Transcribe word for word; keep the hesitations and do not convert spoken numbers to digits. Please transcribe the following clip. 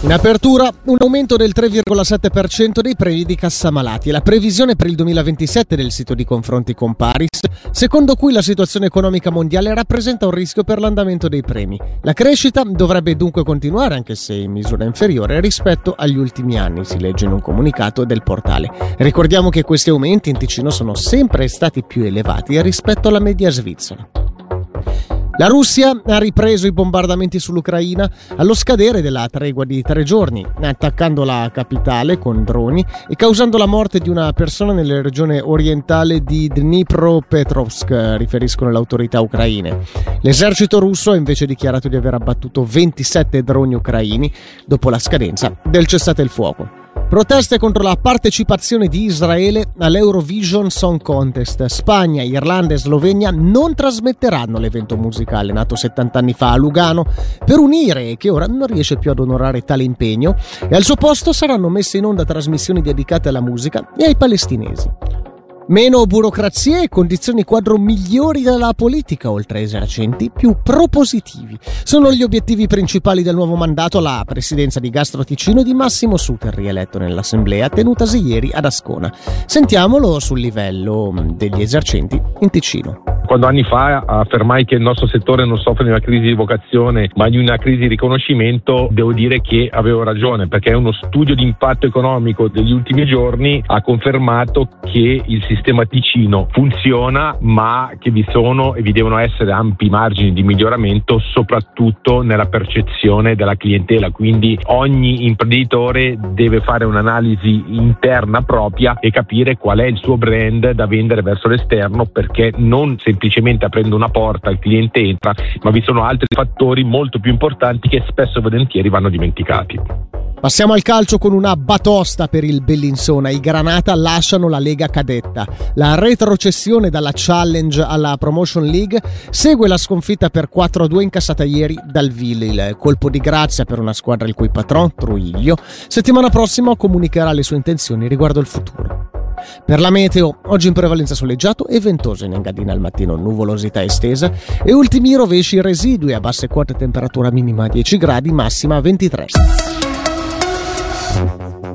In apertura, un aumento del tre virgola sette per cento dei premi di cassamalati e la previsione per il duemilaventisette del sito di confronti con Paris, secondo cui la situazione economica mondiale rappresenta un rischio per l'andamento dei premi. La crescita dovrebbe dunque continuare, anche se in misura inferiore rispetto agli ultimi anni, si legge in un comunicato del portale. Ricordiamo che questi aumenti in Ticino sono sempre stati più elevati rispetto alla media svizzera. La Russia ha ripreso i bombardamenti sull'Ucraina allo scadere della tregua di tre giorni, attaccando la capitale con droni e causando la morte di una persona nella regione orientale di Dnipropetrovsk, riferiscono le autorità ucraine. L'esercito russo ha invece dichiarato di aver abbattuto ventisette droni ucraini dopo la scadenza del cessate il fuoco. Proteste contro la partecipazione di Israele all'Eurovision Song Contest. Spagna, Irlanda e Slovenia non trasmetteranno l'evento musicale nato settanta anni fa a Lugano per unire e che ora non riesce più ad onorare tale impegno, e al suo posto saranno messe in onda trasmissioni dedicate alla musica e ai palestinesi. Meno burocrazia e condizioni quadro migliori della politica, oltre a esercenti più propositivi. Sono gli obiettivi principali del nuovo mandato alla presidenza di Gastro Ticino di Massimo Suter, rieletto nell'assemblea tenutasi ieri ad Ascona. Sentiamolo sul livello degli esercenti in Ticino. Quando anni fa affermai che il nostro settore non soffre di una crisi di vocazione ma di una crisi di riconoscimento, devo dire che avevo ragione, perché uno studio di impatto economico degli ultimi giorni ha confermato che il sistema Ticino funziona, ma che vi sono e vi devono essere ampi margini di miglioramento, soprattutto nella percezione della clientela. Quindi ogni imprenditore deve fare un'analisi interna propria e capire qual è il suo brand da vendere verso l'esterno, perché non semplicemente aprendo una porta il cliente entra, ma vi sono altri fattori molto più importanti che spesso e volentieri vanno dimenticati. Passiamo al calcio con una batosta per il Bellinzona. I Granata lasciano la Lega Cadetta. La retrocessione dalla Challenge alla Promotion League segue la sconfitta per quattro a due incassata ieri dal Ville. Il colpo di grazia per una squadra il cui patron, Trujillo, settimana prossima comunicherà le sue intenzioni riguardo il futuro. Per la meteo, oggi in prevalenza soleggiato e ventoso, in Engadina al mattino nuvolosità estesa e ultimi rovesci residui, a basse quote temperatura minima a dieci gradi, massima a ventitré.